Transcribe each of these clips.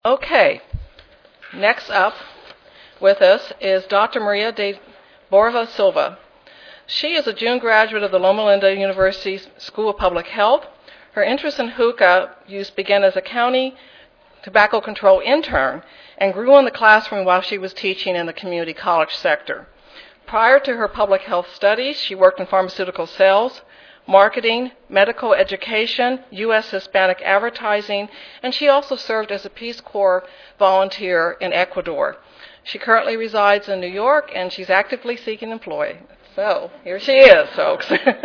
Okay, next up with us is Dr. Maria de Borva Silva. She is a June graduate of the Loma Linda University School of Public Health. Her interest in hookah use began as a county tobacco control intern and grew in the classroom while she was teaching in the community college sector. Prior to her public health studies, she worked in pharmaceutical sales, marketing, medical education, U.S. Hispanic advertising, and she also served as a Peace Corps volunteer in Ecuador. She currently resides in New York, and she's actively seeking employment. So here she is, folks.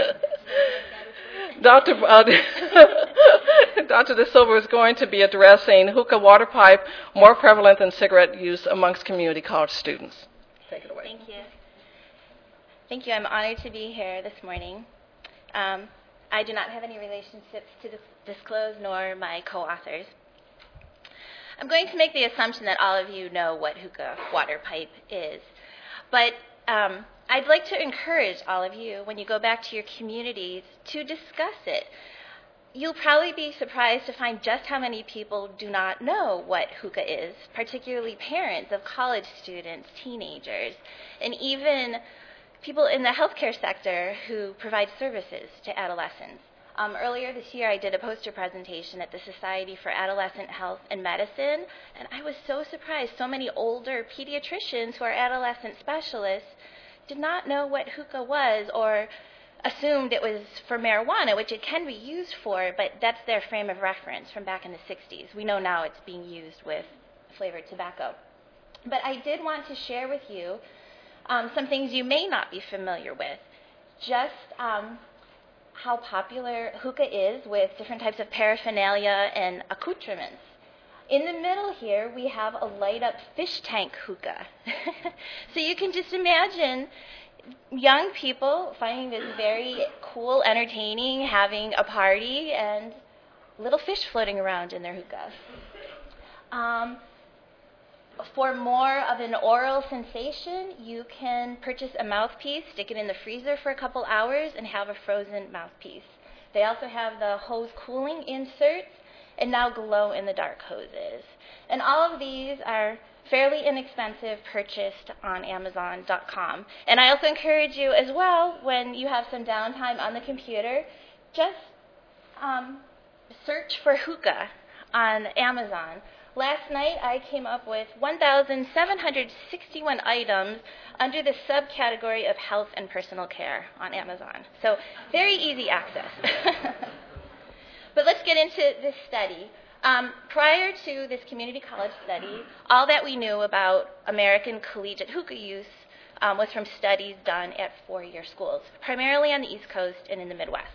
Dr. Dr. De Silva is going to be addressing hookah water pipe, more prevalent than cigarette use amongst community college students. Take it away. Thank you. Thank you. I'm honored to be here this morning. I do not have any relationships to disclose, nor my co-authors. I'm going to make the assumption that all of you know what hookah water pipe is. But I'd like to encourage all of you, when you go back to your communities, to discuss it. You'll probably be surprised to find just how many people do not know what hookah is, particularly parents of college students, teenagers, and even people in the healthcare sector who provide services to adolescents. Earlier this year, I did a poster presentation at the Society for Adolescent Health and Medicine, and I was so surprised. So many older pediatricians who are adolescent specialists did not know what hookah was or assumed it was for marijuana, which it can be used for, but that's their frame of reference from back in the 60s. We know now it's being used with flavored tobacco. But I did want to share with you some things you may not be familiar with. Just how popular hookah is with different types of paraphernalia and accoutrements. In the middle here, we have a light-up fish tank hookah. So you can just imagine young people finding this very cool, entertaining, having a party, and little fish floating around in their hookah. For more of an oral sensation, you can purchase a mouthpiece, stick it in the freezer for a couple hours, and have a frozen mouthpiece. They also have the hose cooling inserts and now glow-in-the-dark hoses. And all of these are fairly inexpensive, purchased on Amazon.com. And I also encourage you as well, when you have some downtime on the computer, just search for hookah on Amazon. Last night, I came up with 1,761 items under the subcategory of health and personal care on Amazon. So very easy access. But let's get into this study. Prior to this community college study, all that we knew about American collegiate hookah use was from studies done at four-year schools, primarily on the East Coast and in the Midwest.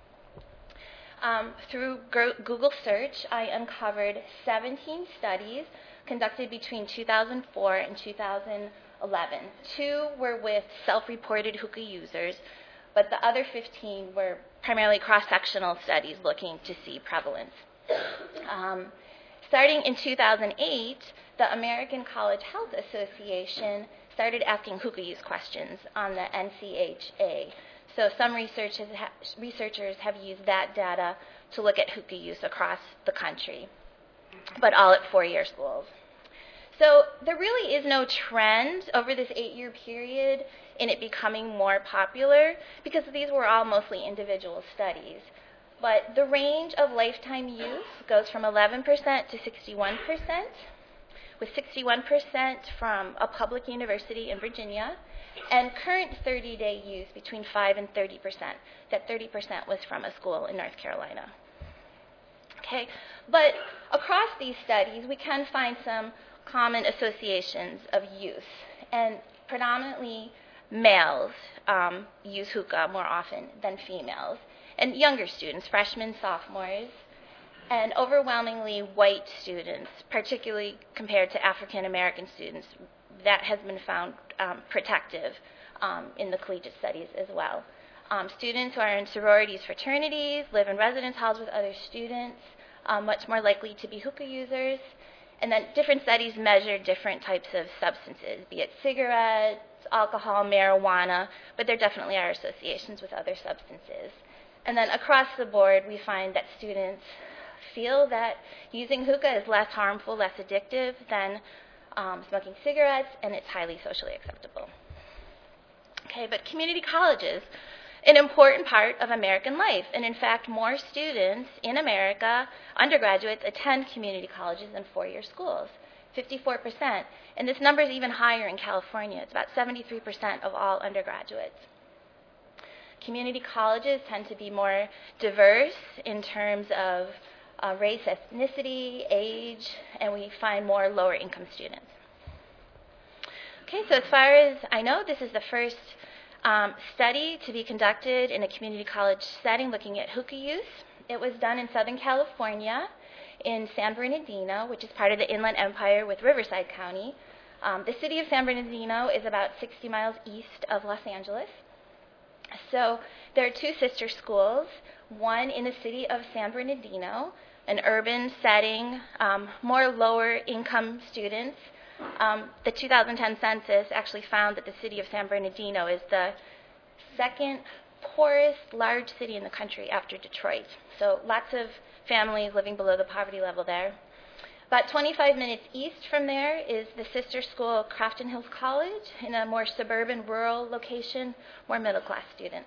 Through Google search, I uncovered 17 studies conducted between 2004 and 2011. 2 were with self-reported hookah users, but the other 15 were primarily cross-sectional studies looking to see prevalence. Starting in 2008, the American College Health Association started asking hookah use questions on the NCHA. So some researchers have used that data to look at hookah use across the country, but all at four-year schools. So there really is no trend over this 8-year period in it becoming more popular, because these were all mostly individual studies. But the range of lifetime use goes from 11% to 61%, with 61% from a public university in Virginia, and current 30-day use between 5 and 30%. That 30% was from a school in North Carolina. Okay, but across these studies, we can find some common associations of use, and predominantly males use hookah more often than females, and younger students, freshmen, sophomores, and overwhelmingly white students, particularly compared to African American students. That has been found protective in the collegiate studies as well. Students who are in sororities, fraternities, live in residence halls with other students, much more likely to be hookah users. And then different studies measure different types of substances, be it cigarettes, alcohol, marijuana, but there definitely are associations with other substances. And then across the board, we find that students feel that using hookah is less harmful, less addictive than smoking cigarettes, and it's highly socially acceptable. Okay, but community colleges, an important part of American life. And in fact, more students in America, undergraduates, attend community colleges than four-year schools, 54%. And this number is even higher in California. It's about 73% of all undergraduates. Community colleges tend to be more diverse in terms of race, ethnicity, age, and we find more lower-income students. Okay, so as far as I know, this is the first study to be conducted in a community college setting looking at hookah use. It was done in Southern California in San Bernardino, which is part of the Inland Empire with Riverside County. The city of San Bernardino is about 60 miles east of Los Angeles. So there are two sister schools, one in the city of San Bernardino, an urban setting, more lower income students. The 2010 census actually found that the city of San Bernardino is the second poorest large city in the country after Detroit. So lots of families living below the poverty level there. About 25 minutes east from there is the sister school, Crofton Hills College, in a more suburban, rural location, more middle-class students.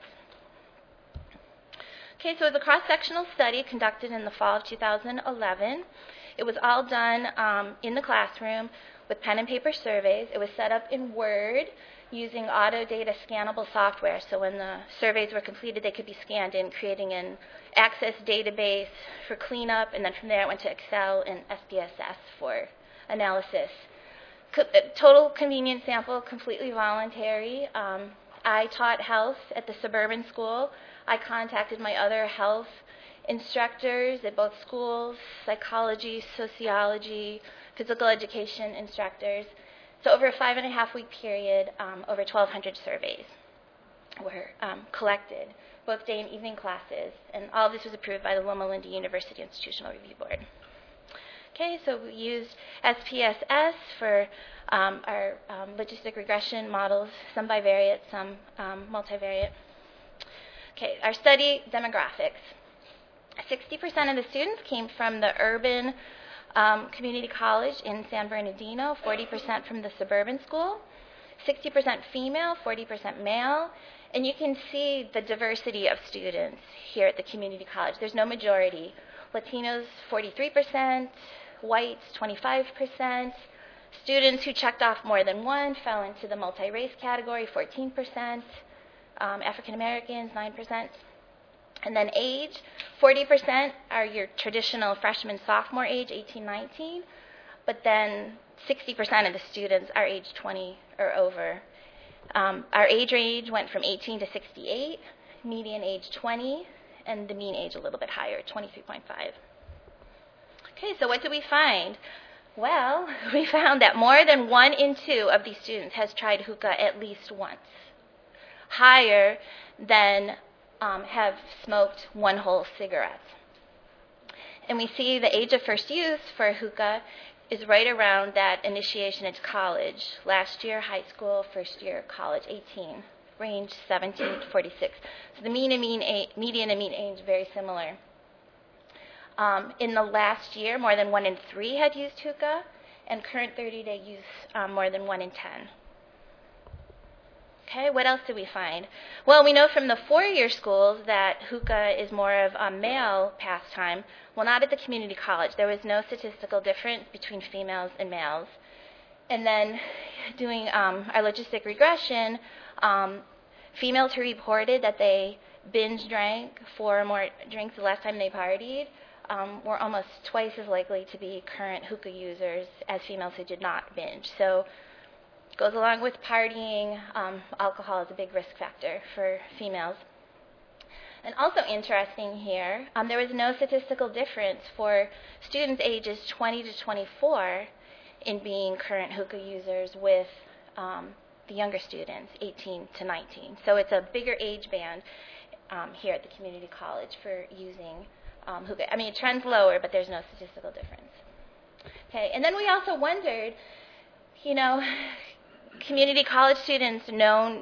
Okay, so it was a cross-sectional study conducted in the fall of 2011. It was all done in the classroom with pen and paper surveys. It was set up in Word using Autodata scannable software. So when the surveys were completed, they could be scanned in, creating an Access database for cleanup, and then from there it went to Excel and SPSS for analysis. Total convenience sample, completely voluntary. I taught health at the suburban school. I contacted my other health instructors at both schools, psychology, sociology, physical education instructors. So over a 5.5-week period, over 1,200 surveys were collected, both day and evening classes, and all of this was approved by the Loma Linda University Institutional Review Board. Okay, so we used SPSS for our logistic regression models, some bivariate, some multivariate. Okay, our study demographics. 60% of the students came from the urban community college in San Bernardino, 40% from the suburban school, 60% female, 40% male, and you can see the diversity of students here at the community college. There's no majority. Latinos, 43%, whites, 25%. Students who checked off more than one fell into the multi-race category, 14%. African Americans, 9%. And then age, 40% are your traditional freshman, sophomore age, 18, 19. But then 60% of the students are age 20 or over. Our age range went from 18 to 68, median age 20, and the mean age a little bit higher, 23.5. Okay, so what did we find? Well, we found that more than 1 in 2 of these students has tried hookah at least once, higher than have smoked one whole cigarette. And we see the age of first use for hookah is right around that initiation into college. Last year, high school, first year, college, 18. Range 17 to 46. So the median and mean age very similar. In the last year, more than 1 in 3 had used hookah, and current 30-day use, more than 1 in 10. Okay, what else did we find? Well, we know from the four-year schools that hookah is more of a male pastime. Well, not at the community college. There was no statistical difference between females and males. And then doing our logistic regression, females who reported that they binge drank 4 or more drinks the last time they partied were almost twice as likely to be current hookah users as females who did not binge. So goes along with partying. Alcohol is a big risk factor for females. And also interesting here, there was no statistical difference for students ages 20 to 24 in being current hookah users with the younger students, 18 to 19. So it's a bigger age band here at the community college for using hookah. I mean, it trends lower, but there's no statistical difference. Okay, and then we also wondered, you know, community college students known,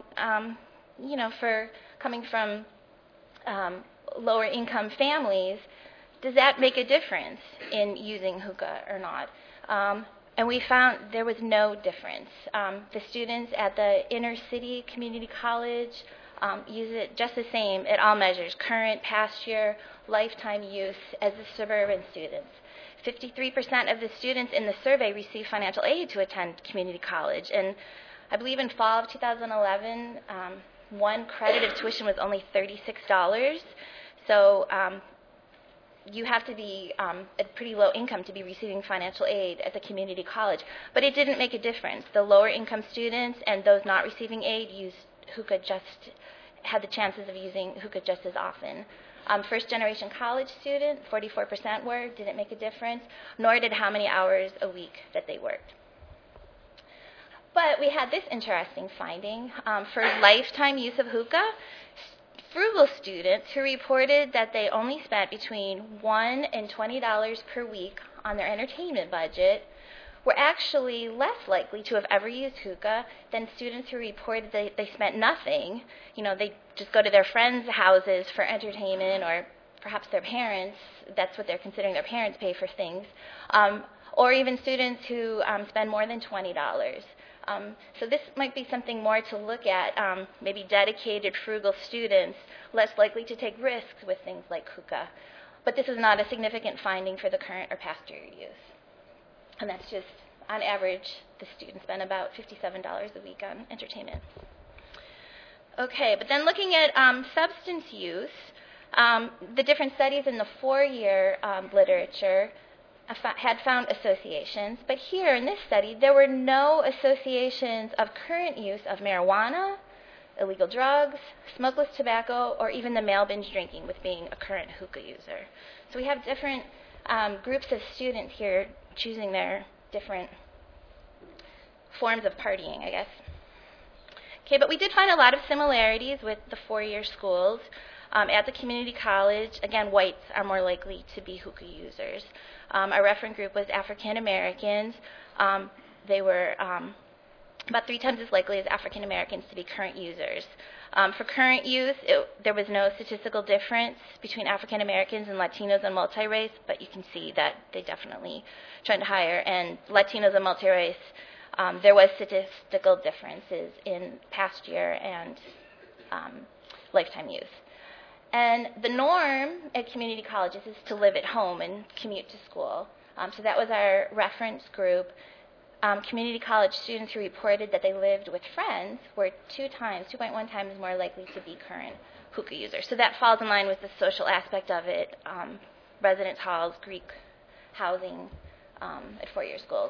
for coming from lower income families, does that make a difference in using hookah or not? And we found there was no difference. The students at the inner city community college use it just the same at all measures, current, past year, lifetime use, as the suburban students. 53% of the students in the survey receive financial aid to attend community college. And I believe in fall of 2011, one credit of tuition was only $36. So you have to be at pretty low income to be receiving financial aid at the community college. But it didn't make a difference. The lower income students and those not receiving aid had the chances of using hookah just as often. First generation college student, 44% didn't make a difference, nor did how many hours a week that they worked. But we had this interesting finding. For lifetime use of hookah, frugal students who reported that they only spent between $1 and $20 per week on their entertainment budget were actually less likely to have ever used hookah than students who reported they spent nothing. They just go to their friends' houses for entertainment, or perhaps their parents, that's what they're considering, their parents pay for things, or even students who spend more than $20. So this might be something more to look at, maybe dedicated, frugal students, less likely to take risks with things like hookah. But this is not a significant finding for the current or past year use. And that's just, on average, the students spend about $57 a week on entertainment. Okay, but then looking at substance use, the different studies in the 4-year literature had found associations, but here in this study, there were no associations of current use of marijuana, illegal drugs, smokeless tobacco, or even the male binge drinking with being a current hookah user. So we have different groups of students here choosing their different forms of partying, I guess. Okay, but we did find a lot of similarities with the 4-year schools. At the community college, again, whites are more likely to be hookah users. Our reference group was African Americans. They were about 3 times as likely as African Americans to be current users. For current use, there was no statistical difference between African Americans and Latinos and multi-race, but you can see that they definitely trend higher. And Latinos and multi-race, there was statistical differences in past year and lifetime use. And the norm at community colleges is to live at home and commute to school. So that was our reference group. Community college students who reported that they lived with friends were 2.1 times more likely to be current hookah users. So that falls in line with the social aspect of it, residence halls, Greek housing at 4-year schools.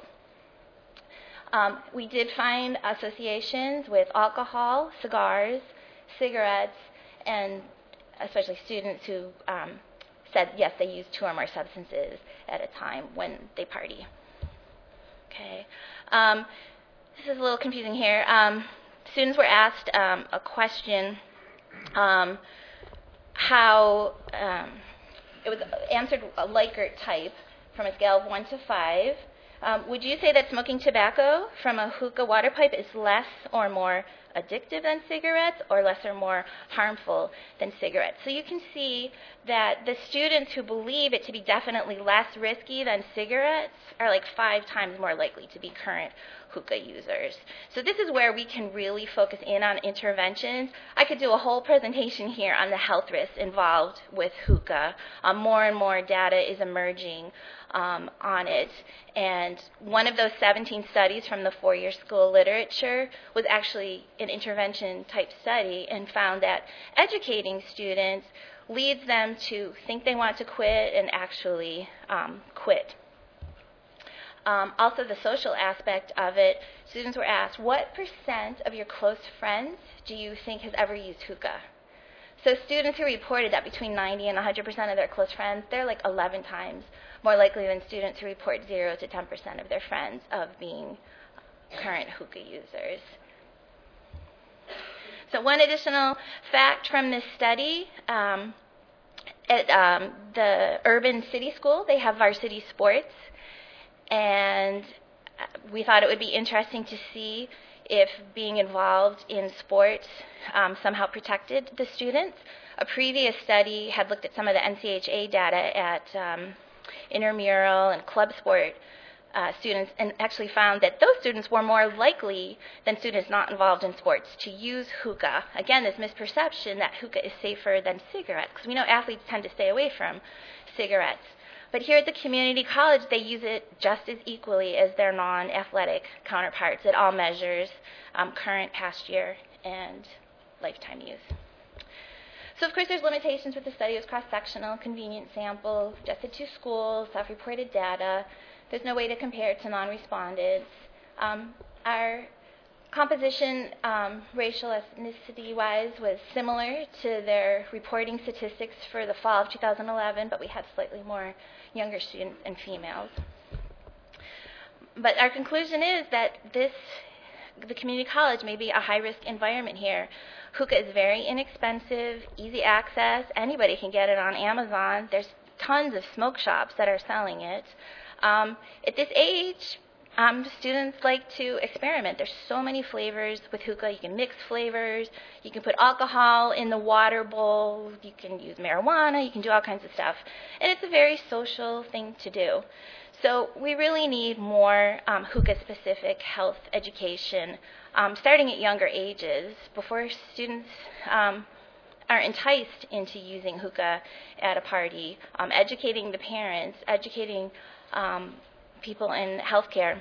We did find associations with alcohol, cigars, cigarettes, and especially students who said, yes, they use 2 or more substances at a time when they party. Okay. This is a little confusing here. Students were asked a question, how it was answered a Likert type from a scale of 1 to 5. Would you say that smoking tobacco from a hookah water pipe is less or more addictive than cigarettes, or less or more harmful than cigarettes? So you can see that the students who believe it to be definitely less risky than cigarettes are like 5 times more likely to be current hookah users. So this is where we can really focus in on interventions. I could do a whole presentation here on the health risks involved with hookah. More and more data is emerging on it. And one of those 17 studies from the 4-year school literature was actually an intervention type study, and found that educating students leads them to think they want to quit and actually quit. Also, the social aspect of it, students were asked, what % of your close friends do you think has ever used hookah? So students who reported that between 90 and 100% of their close friends, they're like 11 times more likely than students who report 0 to 10% of their friends of being current hookah users. So one additional fact from this study, at the urban city school, they have varsity sports, and we thought it would be interesting to see if being involved in sports somehow protected the students. A previous study had looked at some of the NCHA data at intramural and club sport students and actually found that those students were more likely than students not involved in sports to use hookah. Again, this misperception that hookah is safer than cigarettes, because we know athletes tend to stay away from cigarettes. But here at the community college, they use it just as equally as their non-athletic counterparts. It all measures current, past year, and lifetime use. So, of course, there's limitations with the study. It was cross-sectional, convenient sample, adjusted to schools, self-reported data. There's no way to compare it to non-respondents. Our composition, racial ethnicity-wise, was similar to their reporting statistics for the fall of 2011, but we had slightly more younger students and females. But our conclusion is that the community college may be a high-risk environment here. Hookah is very inexpensive, easy access. Anybody can get it on Amazon. There's tons of smoke shops that are selling it. At this age, students like to experiment. There's so many flavors with hookah. You can mix flavors. You can put alcohol in the water bowl. You can use marijuana. You can do all kinds of stuff. And it's a very social thing to do. So we really need more hookah-specific health education, starting at younger ages, before students are enticed into using hookah at a party, educating the parents, educating people in healthcare.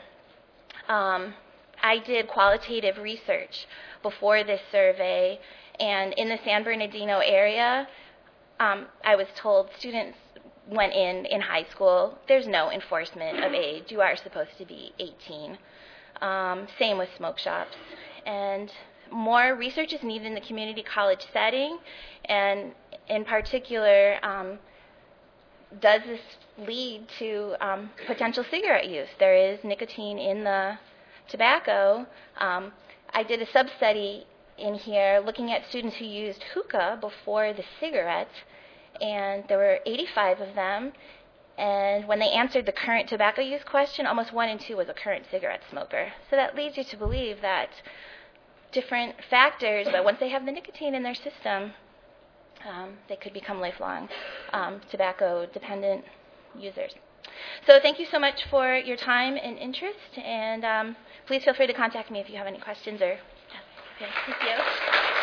I did qualitative research before this survey, and in the San Bernardino area, I was told students went in high school. There's no enforcement of age. You are supposed to be 18. Same with smoke shops. And more research is needed in the community college setting, and in particular, does this lead to potential cigarette use? There is nicotine in the tobacco. I did a sub-study in here looking at students who used hookah before the cigarettes, and there were 85 of them. And when they answered the current tobacco use question, almost 1 in 2 was a current cigarette smoker. So that leads you to believe that different factors, but once they have the nicotine in their system, they could become lifelong tobacco-dependent users. So thank you so much for your time and interest, and please feel free to contact me if you have any questions or... Okay, thank you.